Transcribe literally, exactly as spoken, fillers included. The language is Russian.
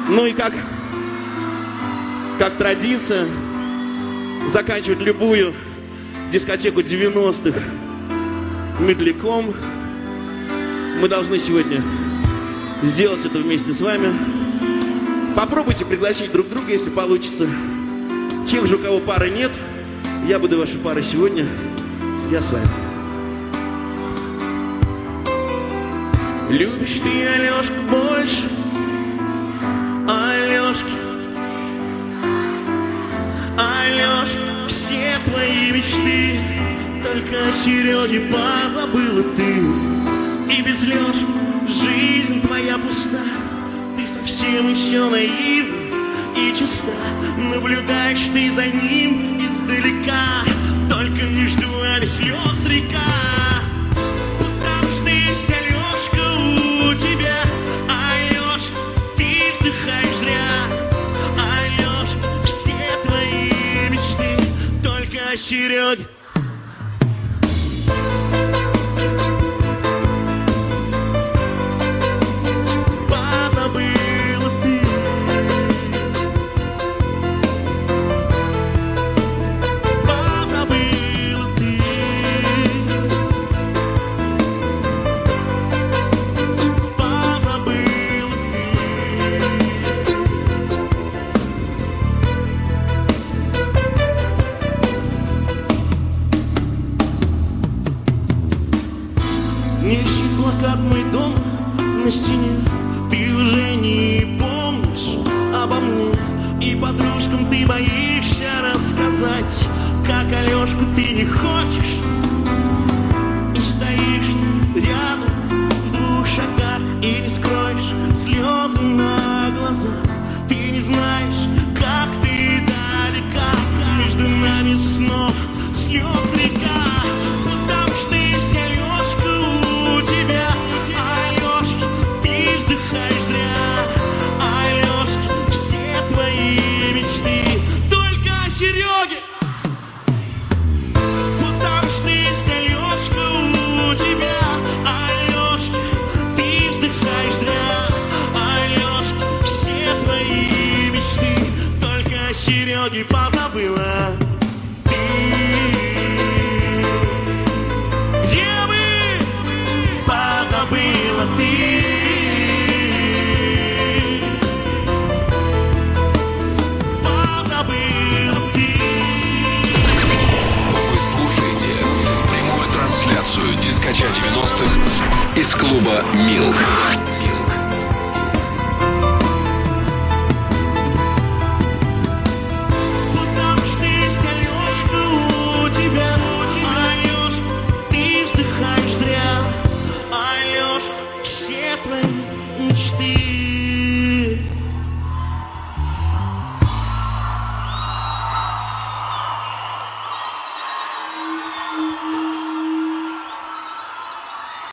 Ну и как, как традиция, заканчивать любую дискотеку девяностых медляком. Мы должны сегодня сделать это вместе с вами. Попробуйте пригласить друг друга, если получится. Тех же, у кого пары нет, я буду вашей парой сегодня. Я с вами. Любишь ты Алёшку больше Алёшки, Алёшка, все твои мечты только о Серёге позабыла ты. И без Лёшки жизнь твоя пуста. Ты совсем еще наивна и чиста. Наблюдаешь ты за ним издалека. Только между вами слез река. Потому что есть Алёшка у тебя. Алёшка, ты вздыхаешь зря. Алёшка, все твои мечты только о Серёге. Не висит плакат «Мой дом» на стене. Ты уже не помнишь обо мне. И подружкам ты боишься рассказать, как Алёшку ты не хочешь. И стоишь рядом в двух шагах и не скроешь слезы на глазах. Ты не знаешь, как ты далека. Между нами снова слез река. Потому что есть Алёшка у тебя. Алёшка, ты вздыхаешь зря. Алёшка, все твои мечты только о Серёге. Потому что есть Алёшка у тебя. Алёшка, ты вздыхаешь зря. Алёшка, все твои мечты только о Серёге позабыла. Была ты. Позабыла ты. Вы слушаете прямую трансляцию дискотека девяностых из клуба «Милк». Потому что есть Алёшка у тебя. Алёшка, ты вздыхаешь зря. Алёшка, все твои